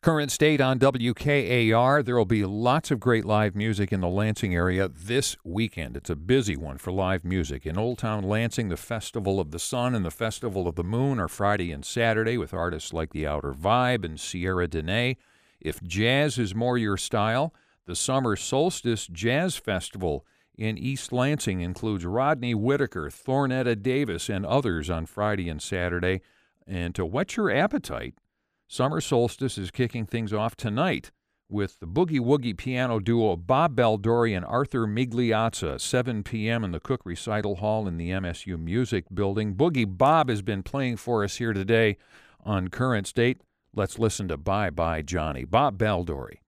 Current State on WKAR. There will be lots of great live music in the Lansing area this weekend. It's a busy one for live music. In Old Town Lansing, the Festival of the Sun and the Festival of the Moon are Friday and Saturday with artists like The Outer Vibe and Sierra Dene. If jazz is more your style, the Summer Solstice Jazz Festival in East Lansing includes Rodney Whitaker, Thornetta Davis, and others on Friday and Saturday. And to whet your appetite, Summer Solstice is kicking things off tonight with the Boogie Woogie piano duo Bob Baldori and Arthur Migliazza, 7 p.m. in the Cook Recital Hall in the MSU Music Building. Boogie Bob has been playing for us here today on Current State. Let's listen to Bye Bye Johnny, Bob Baldori.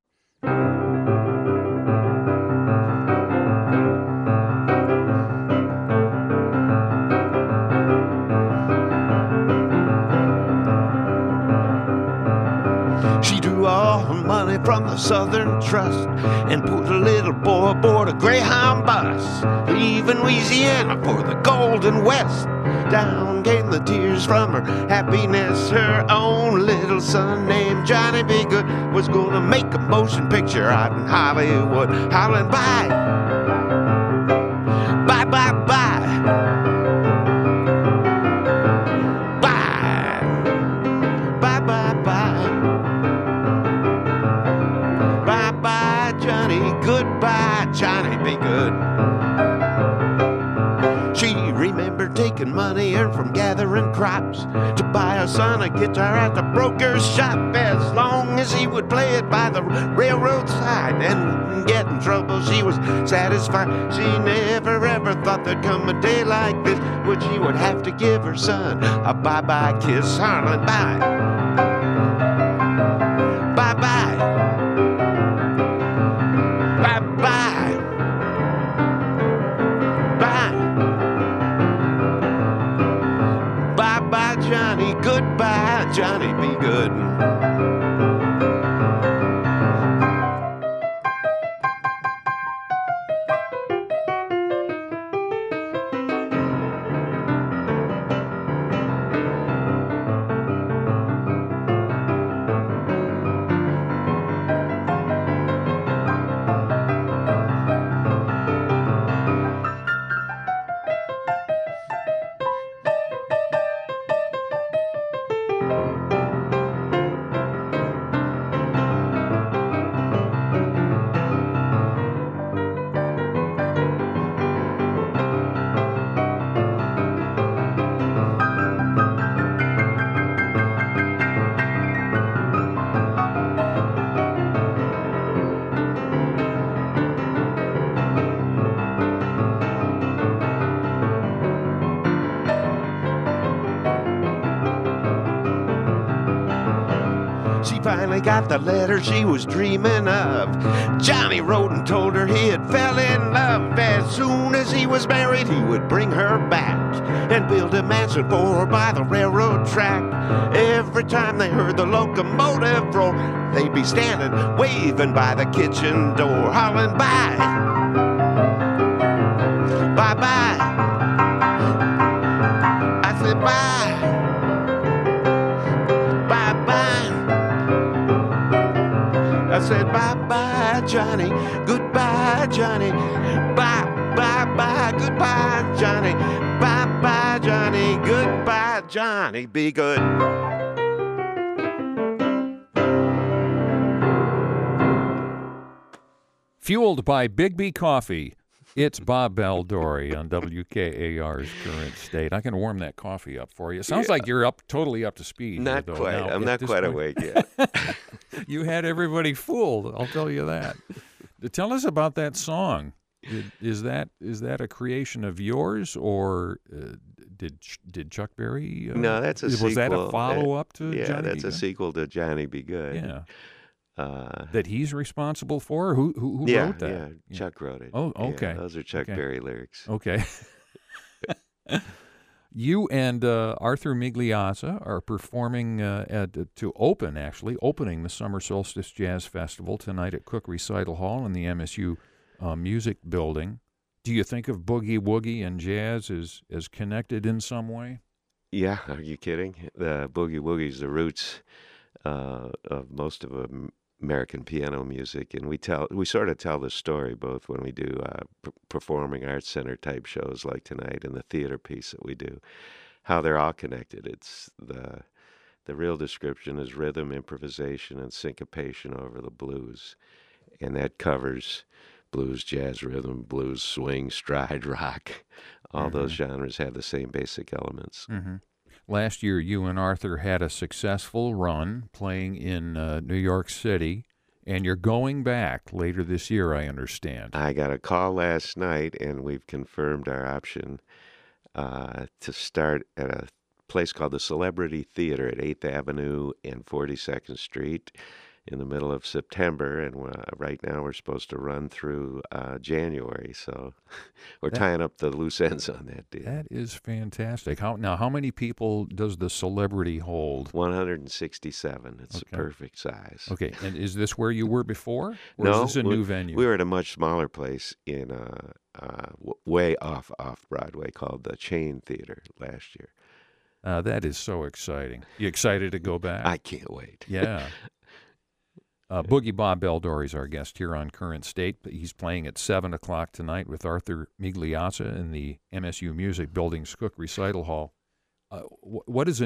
She drew all her money from the Southern Trust and put a little boy aboard a Greyhound bus, leaving Louisiana for the Golden West. Down came the tears from her happiness. Her own little son named Johnny B. Good was gonna make a motion picture out in Hollywood, howling bye, bye, bye, bye. Goodbye, Johnny B. Good. She remembered taking money earned from gathering crops to buy her son a guitar at the broker's shop, as long as he would play it by the railroad side and wouldn't get in trouble. She was satisfied. She never ever thought there'd come a day like this when she would have to give her son a bye-bye kiss, harlan bye, bye-bye. Bye-bye. Bye. Bye-bye, Johnny. Goodbye, Johnny. Be good. Finally got the letter she was dreaming of. Johnny wrote and told her he had fell in love. As soon as he was married, he would bring her back and build a mansion for her by the railroad track. Every time they heard the locomotive roar, they'd be standing, waving by the kitchen door, hollering bye, bye-bye. I said bye, bye-bye. I said bye-bye, Johnny, goodbye, Johnny, bye-bye-bye, goodbye, Johnny, bye-bye, Johnny, goodbye, Johnny, be good. Fueled by Bigby Coffee, it's Bob Baldori on WKAR's Current State. I can warm that coffee up for you. It sounds like you're totally up to speed. Not though, quite. now, I'm not quite awake yet. You had everybody fooled, I'll tell you that. Tell us about that song. Is that a creation of yours, or did Chuck Berry? No, that's a sequel. Was that a follow-up to Johnny? Yeah, that's a sequel to Johnny Be Good. Yeah. That he's responsible for? Who wrote that? Yeah, Chuck wrote it. Oh, okay. Yeah, those are Chuck Berry lyrics. Okay. You and Arthur Migliazza are performing opening the Summer Solstice Jazz Festival tonight at Cook Recital Hall in the MSU Music Building. Do you think of boogie woogie and jazz as connected in some way? Yeah, are you kidding? The boogie woogie's the roots. of most of American piano music, and we sort of tell the story both when we do performing arts center type shows like tonight and the theater piece that we do, how they're all connected. It's the real description is rhythm, improvisation, and syncopation over the blues, and that covers blues, jazz, rhythm, blues, swing, stride, rock. All those genres have the same basic elements. Last year, you and Arthur had a successful run playing in New York City, and you're going back later this year, I understand. I got a call last night, and we've confirmed our option to start at a place called the Celebrity Theater at 8th Avenue and 42nd Street in the middle of September, and right now we're supposed to run through January, so we're tying up the loose ends on that deal. That is fantastic. How many people does the Celebrity hold? 167. It's the perfect size. Okay, and is this where you were before? Or No, is this a new venue? We were at a much smaller place in way off Broadway called the Chain Theater last year. That is so exciting. You excited to go back? I can't wait. Yeah. Boogie Bob Beldori is our guest here on Current State. He's playing at 7 o'clock tonight with Arthur Migliazza in the MSU Music Building's Cook Recital Hall. What is a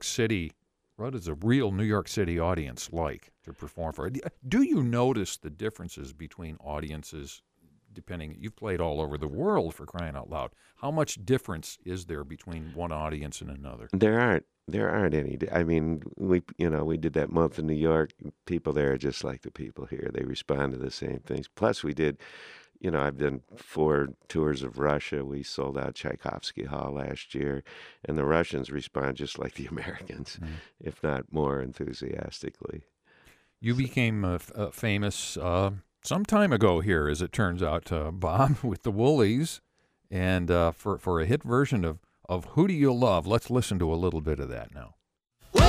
real New York City audience like to perform for? Do you notice the differences between audiences, depending? You've played all over the world, for crying out loud. How much difference is there between one audience and another? There aren't any. I mean, we did that month in New York. People there are just like the people here. They respond to the same things. Plus, we did, I've done 4 tours of Russia. We sold out Tchaikovsky Hall last year, and the Russians respond just like the Americans, if not more enthusiastically. You became famous some time ago here, as it turns out, Bob, with the Woolies, and for a hit version of Who Do You Love? Let's listen to a little bit of that now. Well,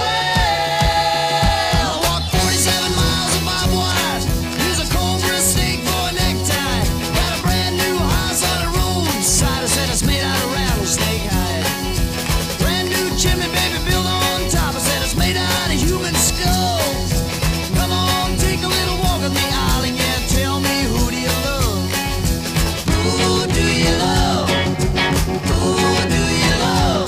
walk 47 miles of barbed wire. Use a cobra steak for a necktie. Got a brand new house on the roadside. I said it's made out of rattlesnake hide. Brand new chimney, baby, built on top. I said it's made out of human skull. Come on, take a little walk with me, Island. Yeah, tell me, who do you love? Who do you love? Who do you love?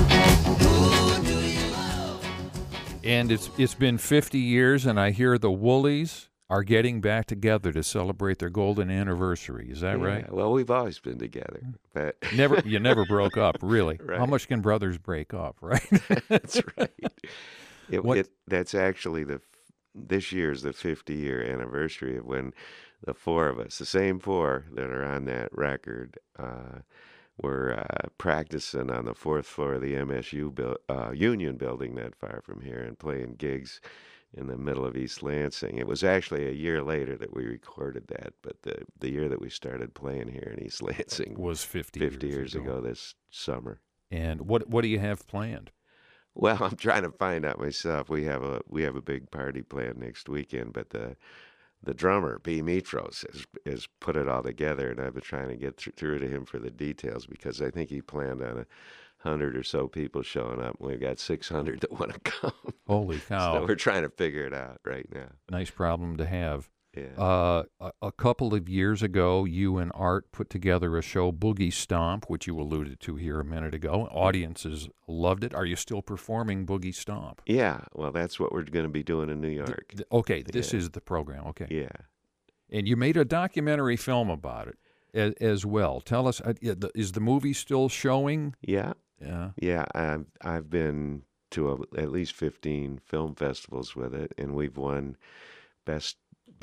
Who do you love? And it's been 50 years, and I hear the Woolies are getting back together to celebrate their golden anniversary. Is that right? Well, we've always been together, but You never broke up, really. Right. How much can brothers break up, right? That's right. That's actually this year's the 50-year anniversary of when the 4 of us, the same 4 that are on that record, were practicing on the 4th floor of the MSU Union Building not far from here and playing gigs in the middle of East Lansing. It was actually a year later that we recorded that, but the year that we started playing here in East Lansing was 50 years ago this summer. And what do you have planned? Well, I'm trying to find out myself. We have a big party planned next weekend, but the drummer, B. Mitros, has put it all together, and I've been trying to get through to him for the details because I think he planned on 100 or so people showing up. We've got 600 that want to come. Holy cow. So we're trying to figure it out right now. Nice problem to have. Yeah. A couple of years ago, you and Art put together a show, Boogie Stomp, which you alluded to here a minute ago. Audiences loved it. Are you still performing Boogie Stomp? Yeah. Well, that's what we're going to be doing in New York. This is the program. Okay. Yeah. And you made a documentary film about it as well. Tell us, is the movie still showing? Yeah. Yeah. Yeah. I've been to at least 15 film festivals with it, and we've won best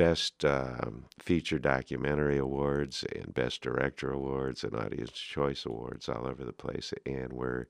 feature documentary awards and best director awards and audience choice awards all over the place, and we're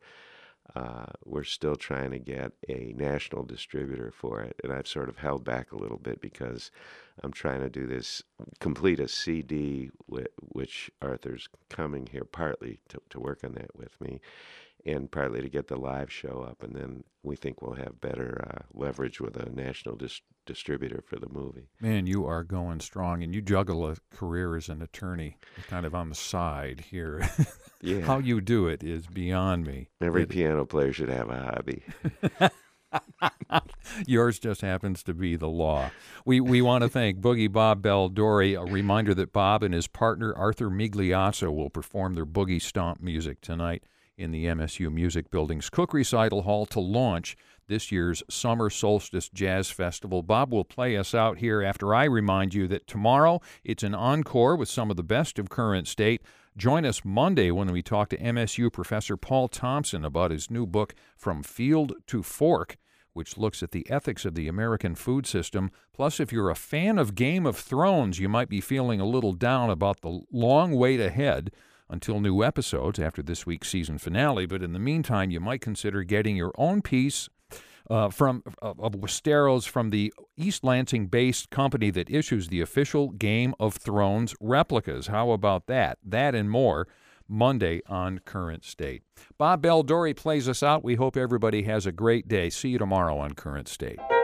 still trying to get a national distributor for it, and I've sort of held back a little bit because I'm trying to do this, complete a CD, which Arthur's coming here partly to work on that with me, and partly to get the live show up, and then we think we'll have better leverage with a national distributor for the movie. Man, you are going strong, and you juggle a career as an attorney kind of on the side here. Yeah. How you do it is beyond me. Every piano player should have a hobby. Yours just happens to be the law. We want to thank Boogie Bob Baldori. A reminder that Bob and his partner Arthur Migliazzo will perform their Boogie Stomp music tonight in the MSU Music Building's Cook Recital Hall to launch this year's Summer Solstice Jazz Festival. Bob will play us out here after I remind you that tomorrow it's an encore with some of the best of current state. Join us Monday when we talk to MSU Professor Paul Thompson about his new book, From Field to Fork, which looks at the ethics of the American food system. Plus, if you're a fan of Game of Thrones, you might be feeling a little down about the long wait ahead until new episodes after this week's season finale. But in the meantime, you might consider getting your own piece of Westeros from the East Lansing-based company that issues the official Game of Thrones replicas. How about that? That and more Monday on Current State. Bob Baldori plays us out. We hope everybody has a great day. See you tomorrow on Current State.